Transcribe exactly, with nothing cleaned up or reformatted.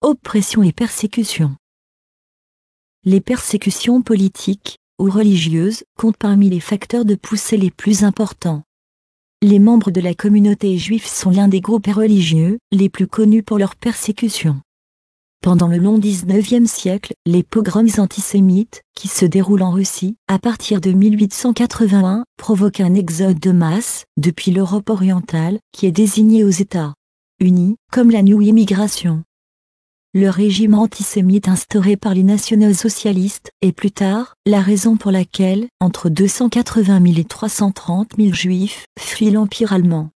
oppression et persécution. Les persécutions politiques ou religieuses comptent parmi les facteurs de poussée les plus importants. Les membres de la communauté juive sont l'un des groupes religieux les plus connus pour leurs persécutions. Pendant le long dix-neuvième siècle, les pogroms antisémites, qui se déroulent en Russie, à partir de mille huit cent quatre-vingt-un, provoquent un exode de masse, depuis l'Europe orientale, qui est désignée aux États-Unis, comme la New Immigration. Le régime antisémite instauré par les nationaux-socialistes, et plus tard, la raison pour laquelle, entre deux cent quatre-vingt mille et trois cent trente mille juifs, fuient l'Empire allemand.